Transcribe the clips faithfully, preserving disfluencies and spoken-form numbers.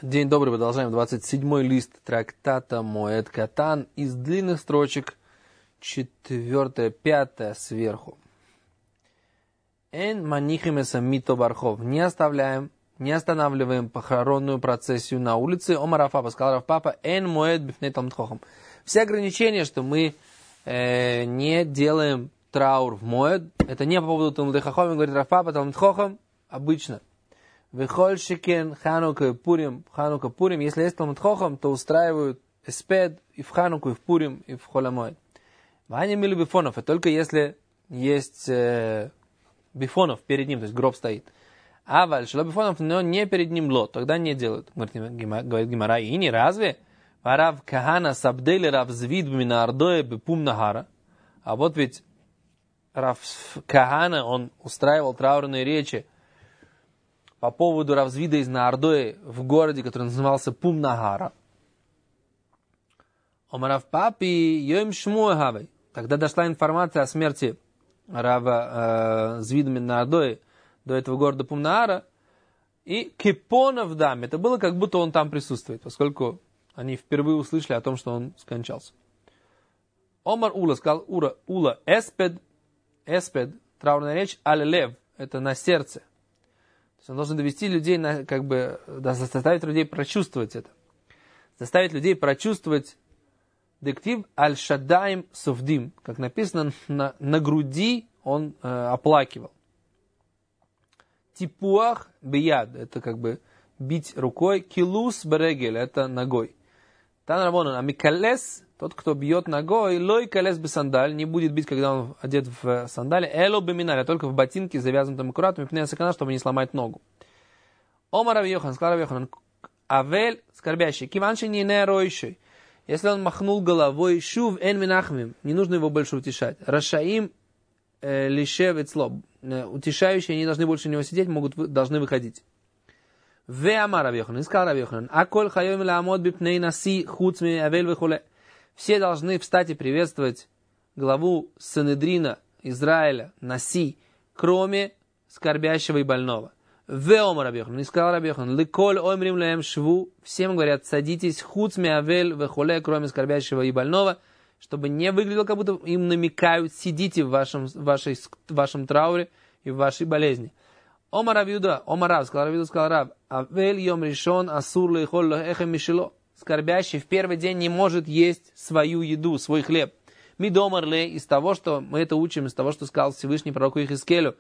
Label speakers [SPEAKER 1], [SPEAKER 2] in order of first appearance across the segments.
[SPEAKER 1] День добрый, продолжаем двадцать седьмой лист трактата Моэд Катан из длинных строчек, четвертое, пятое сверху. Эн манихимеса мито бархов. Не оставляем, не останавливаем похоронную процессию на улице. Омар Раф Папа, сказал Раф Папа, эн моэд бифней талмид хохам. Все ограничения, что мы э, не делаем траур в моэд, это не по поводу талмид хохам, говорит Раф Папа, талмид хохам обычно. Вехоль шекен ханука пурим, ханука пурим. Если есть талмид хохам, то устраивают эспед и в хануку, и в пурим, и в холямоэд. Ваня мили бифонов, и только если есть э, бифонов перед ним, то есть гроб стоит. А валь, шело бифонов, но не перед ним лот, тогда не делают. Говорит Гемара, и не разве? Рав Кахана сабдели рав звид бмина ардое бепум нагара. А вот ведь Рав Кахана, он устраивал траурные речи по поводу Равзвида из Наардои в городе, который назывался Пум-Нагара. Омарав Папи Йоим Шмуэгавой. Тогда дошла информация о смерти Рава э, Звида из Наардои до этого города Пум-Нагара. И Кипона в даме. Это было, как будто он там присутствует, поскольку они впервые услышали о том, что он скончался. Омар Ула сказал, Ура, Ула, эспед, эспед, траурная речь, аль-лев, это на сердце. То есть он должен довести людей, на, как бы, заставить людей прочувствовать это. Заставить людей прочувствовать дектив аль-шадаим суфдим. Как написано, на, на груди он э, оплакивал. Типуах бияд, это как бы бить рукой. Килус берегель, это ногой. Тан рабонан, амикалес, тот, кто бьет ногой, лой калес бы сандаль, не будет бить, когда он одет в сандали, эло бы миналь, а только в ботинке, завязанном аккуратно, пнея сакана, чтобы не сломать ногу. Омар Рав Йохан, сказал Рав Йохан, авель, скорбящий, киванши не не ройший. Если он махнул головой, шув эн минахмим, не нужно его больше утешать. Рашаим э, лишев эцло, утешающие не должны больше него сидеть, могут, должны выходить. Ве амар Рав Йохан, сказал Рав Йохан, аколь хайом ламод бипней наси хуцми авель вехуле. Все должны встать и приветствовать главу Санедрина Израиля, Наси, кроме скорбящего и больного. Веома Рабьехан, не сказал Рабьехан, ликоль оймрим лаем шву, всем говорят, садитесь, хуц миавель вехуле, кроме скорбящего и больного, чтобы не выглядело, как будто им намекают, сидите в вашем, в вашей, в вашем трауре и в вашей болезни. Ома Рабьюда, Ома Рав, сказал Рабьюда, сказал Рав, авель йом ришон асур лейхоль эхем мишело. Скорбящий в первый день не может есть свою еду, свой хлеб. Мидомарле, из того, что мы это учим, из того, что сказал Всевышний пророку Ихискелю,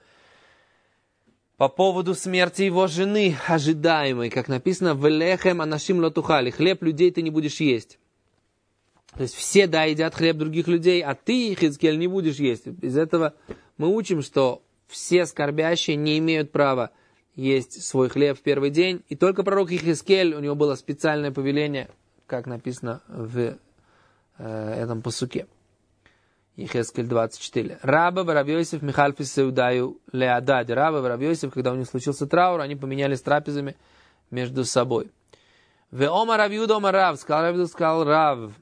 [SPEAKER 1] по поводу смерти его жены, ожидаемой, как написано, «Велехем анашим лотухали», хлеб людей ты не будешь есть. То есть все, да, едят хлеб других людей, а ты, Ихискель, не будешь есть. Из этого мы учим, что все скорбящие не имеют права есть свой хлеб в первый день. И только пророк Ихискель, у него было специальное повеление, как написано в э, этом пасуке. Ихискель двадцать четыре. Раба Рав Йосеф Михальфис Сеудаю Леадади. Раба Рав Йосеф, когда у них случился траур, они поменялись трапезами между собой. Ве Омар Рав Юда Омар Рав. Сказал Рав Юда, сказал Рав.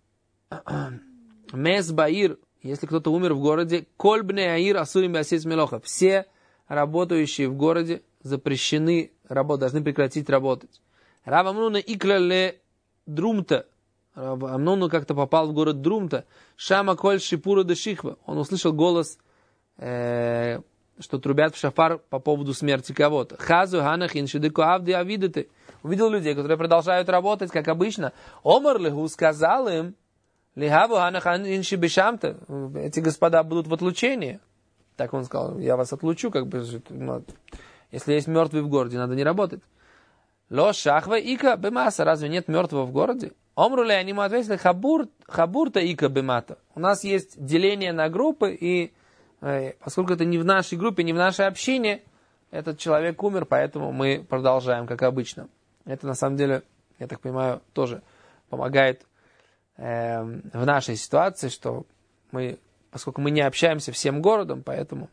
[SPEAKER 1] Мес Баир. Если кто-то умер в городе, Коль бне Аир асурим беасис мелоха. Все работающие в городе запрещены работать, должны прекратить работать. Рав Амнуна иклале Друмта. Рав Амнуна как-то попал в город Друмта. Шама коль шипура де шихва. Он услышал голос, э, что трубят в шафар по поводу смерти кого-то. Хазу ханах иншидеку авди авидете. Увидел людей, которые продолжают работать, как обычно. Омар леху сказал им, лихаву ханах инши бешамта. Эти господа будут в отлучении. Так он сказал, я вас отлучу, как бы. Если есть мертвый в городе, надо не работать. Ло шахва ика бемаса. Разве нет мертвого в городе? Омруле, они ему ответили, хабур, хабурта ика бемата. У нас есть деление на группы, и э, поскольку это не в нашей группе, не в нашей общине, этот человек умер, поэтому мы продолжаем, как обычно. Это, на самом деле, я так понимаю, тоже помогает э, в нашей ситуации, что мы, поскольку мы не общаемся всем городом, поэтому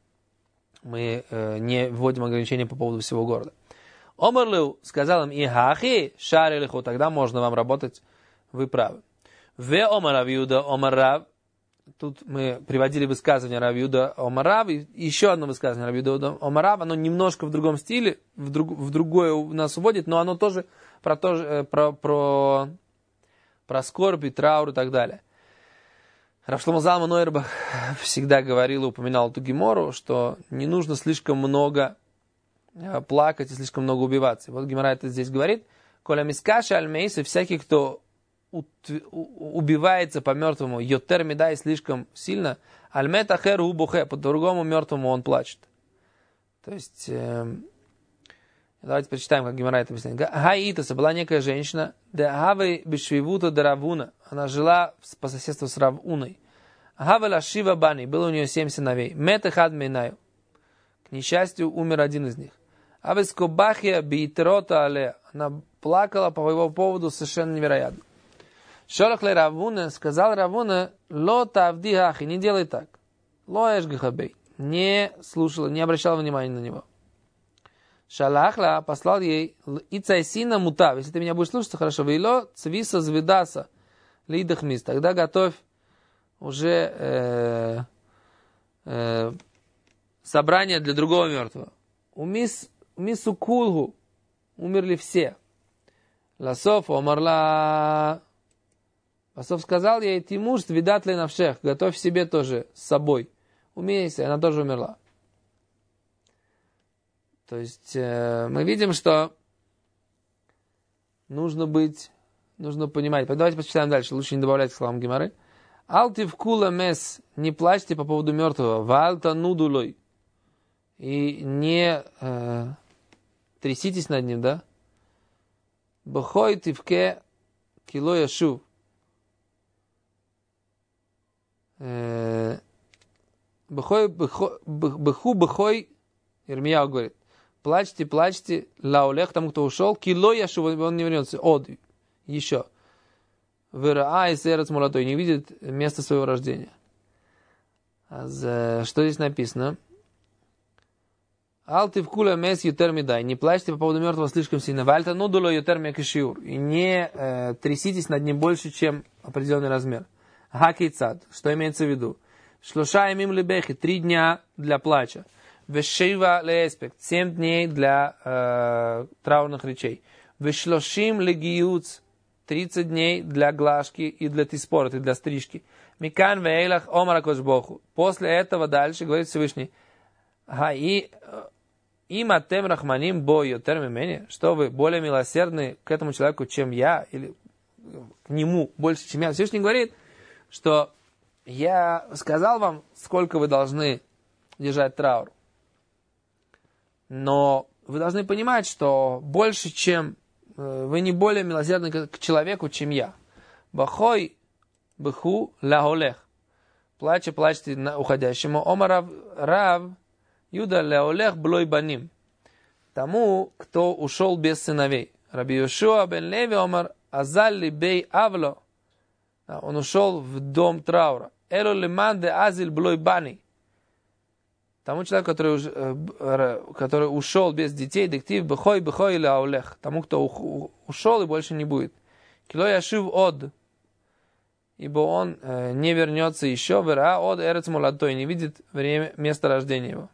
[SPEAKER 1] мы э, не вводим ограничения по поводу всего города. Омарлю сказал им, ихахи, шарилиху, тогда можно вам работать, вы правы. Ве омар Рав Юда, омар Рав. Тут мы приводили высказывание Рав Юда, омар Рав, и еще одно высказывание Рав Юда, омар Рав, оно немножко в другом стиле, в, друг, в другое нас уводит, но оно тоже про, то, про, про, про скорбь и траур и так далее. Рав Шломо Залман Ойрбах всегда говорил и упоминал эту гемору, что не нужно слишком много плакать и слишком много убиваться. Вот Гемара это здесь говорит. Коля мискаша альмейс, и всякий, кто убивается по мертвому, йотер медай слишком сильно, альмет ахер убухе, по другому мертвому он плачет. То есть, э, давайте прочитаем, как Гемара это объясняет. Гаитаса была некая женщина, де гавы бешвивута де Равуна, она жила по соседству с Равуной. Гавела шива бани, было у нее семь сыновей. Метахад мейнаю. К несчастью, умер один из них. Авескобахия битрота але, она плакала по его поводу совершенно невероятно. Шолахле Равуна, сказал Равуна, ло тавдихахи, не делай так. Ло эшгахабей, не слушала, не обращала внимания на него. Шалахла послал ей ицайсина мутав, если ты меня будешь слушаться, хорошо, вейло цвиса зведаса лидахмис, тогда готовь уже э, э, собрание для другого мертвого. Умис умису кулгу, умерли все. Ласоф омарла. Ласоф сказал ей, ты муж, видат ли навшех, готовь себе тоже с собой. Умейся, она тоже умерла. То есть э, мы видим, что нужно быть, нужно понимать. Давайте почитаем дальше, лучше не добавлять к словам Гемары. Алтив кула мес, не плачьте по поводу мертвого. Вальта нудулой. И не э, тряситесь над ним, да? Бхой тивке кило яшув. Бхой, бху, бхой, Ирмияу говорит, плачьте, плачьте, лаулех, тому, кто ушел, кило яшув, он не вернется, од, еще. Выраа и сердце молодой, не видит место своего рождения. Что здесь написано? Алты в куля мес ютер медай. Не плачьте по поводу мертвого слишком сильно. Вальта нудуло ютер мекишиур. И не э, тряситесь над ним больше, чем определенный размер. Хакейцад. Что имеется в виду? Шлуша имим лебехи. Три дня для плача. Вешива леэспект. Семь дней для э, траурных речей. Вешлошим легиюц. Тридцать дней для глажки и для тиспорот, и для стрижки. Микан вейлах омара кошбоху. После этого дальше говорит Всевышний. Хаи им атем рахманим бою термимене, что вы более милосердны к этому человеку, чем я, или к нему больше, чем я. Всевышний говорит, что я сказал вам, сколько вы должны держать траур. Но вы должны понимать, что больше, чем вы не более милосердны к человеку, чем я. Бахой бху лаголех. Плачьте, плачьте на уходящему. Омар рав Юда леолех блой баним. Тому, кто ушел без сыновей. Раби Йошуа бен Леви омар азалли бей авло. Он ушел в дом траура. Эло лиман де азил блой бани. Тому человеку, который, который ушел без детей, диктив бхой бхой леолех. Тому, кто ушел и больше не будет. Кило яшив од. Ибо он э, не вернется еще. Вера од эрец молодой. Не видит время, место рождения его.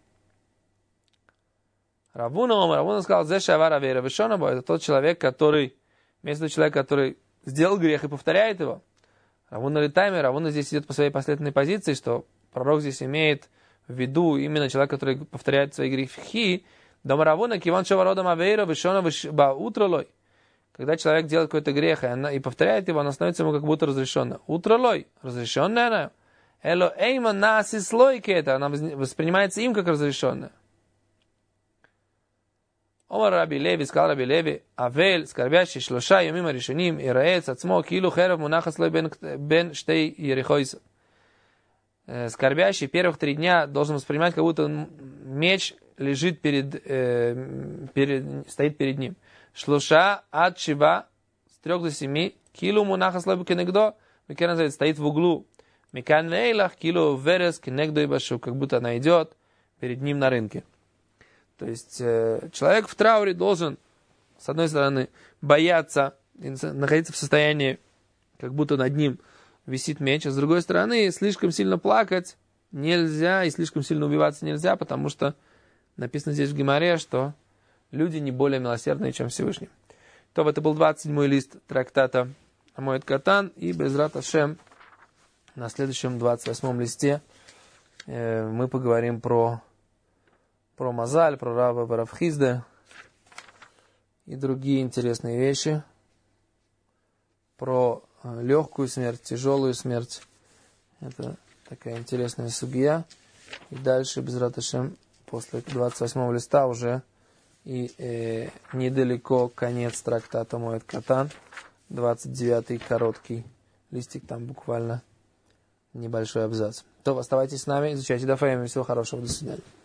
[SPEAKER 1] Равуна, Равуна сказал, «Зе шавара вера вишонабо», это тот человек, который, вместо человека, который сделал грех и повторяет его. Равуна летайме, Равуна здесь идет по своей последовательной позиции, что пророк здесь имеет в виду именно человека, который повторяет свои грехи. Дома Равуна, киван шавародам авейра вишона вишба утролой. Когда человек делает какой-то грех и, она, и повторяет его, она становится ему как будто разрешенно. Утролой, разрешенная она. Эло эйма наси слойки это, она воспринимается им как разрешенная. Омар Раби Леви, сказал Раби Леви, Авель, скорбящий, шлоша, юмима решеним, и раец, отсмо, килу, херов, мунахас, лой, бен, штей, ерехойса. Скорбящий первых три дня должен воспринимать, как будто меч лежит перед, э, перед, стоит перед ним. Шлоша, ад, шива, с трех до семи, килу, мунахас, лой, кенегдо, микер называется, стоит в углу. Микан вейлах, килу, верес, кенегдо и башу, как будто она идет перед ним на рынке. То есть э, человек в трауре должен, с одной стороны, бояться, находиться в состоянии, как будто над ним висит меч, а с другой стороны, слишком сильно плакать нельзя и слишком сильно убиваться нельзя, потому что написано здесь в Гемаре, что люди не более милосердные, чем Всевышний. То это был двадцать седьмой лист трактата Моэд Катан. И Безрат Ашем на следующем двадцать восьмом листе э, мы поговорим про, про Мазаль, про Рава Варавхизда и другие интересные вещи. Про э, легкую смерть, тяжелую смерть. Это такая интересная сугия. И дальше Безрат Ашем после двадцать восьмого листа уже и э, недалеко конец трактата Моэд Катан. двадцать девятый короткий листик, там буквально небольшой абзац. То, оставайтесь с нами, изучайте Даф Йоми. Всего хорошего, до свидания.